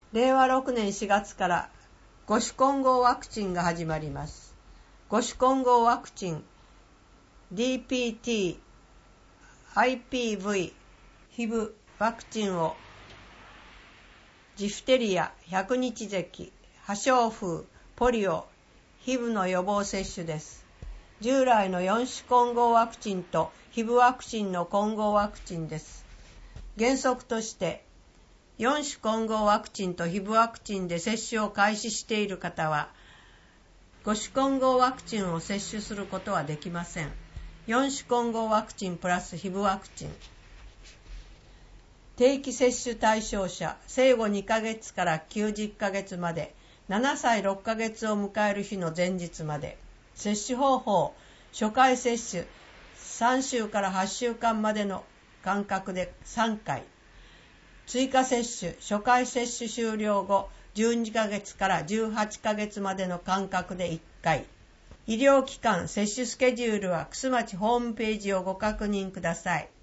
令和6年4月から5種混合ワクチンが始まります。5種混合ワクチン DPT、IPV、HIV ワクチンをジフテリア、百日咳、破傷風、ポリオ、HIV の予防接種です。従来の4種混合ワクチンと HIV ワクチンの混合ワクチンです。原則として4種混合ワクチンと HIV ワクチンで接種を開始している方は5種混合ワクチンを接種することはできません。4種混合ワクチンプラス HIV ワクチン。定期接種対象者、生後2ヶ月から90ヶ月まで、7歳6ヶ月を迎える日の前日まで。接種方法、初回接種、3週から8週間までの間隔で3回。追加接種、初回接種終了後、12ヶ月から18ヶ月までの間隔で1回。医療機関接種スケジュールは玖珠町ホームページをご確認ください。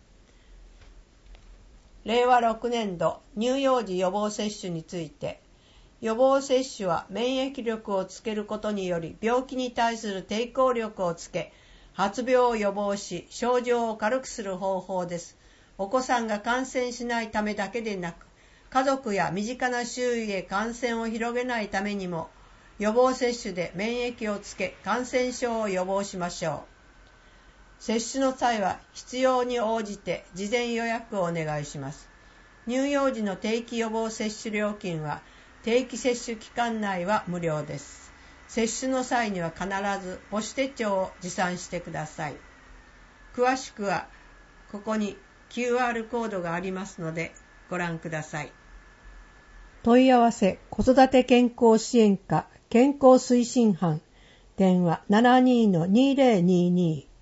令和6年度乳幼児予防接種について、予防接種は免疫力をつけることにより病気に対する抵抗力をつけ、発病を予防し、症状を軽くする方法です。お子さんが感染しないためだけでなく、家族や身近な周囲へ感染を広げないためにも、予防接種で免疫をつけ、感染症を予防しましょう。接種の際は必要に応じて事前予約をお願いします。乳幼児の定期予防接種料金は、定期接種期間内は無料です。接種の際には必ず母子手帳を持参してください。詳しくは、ここにQR コードがありますのでご覧ください。問い合わせ子育て健康支援課健康推進班電話 72-2022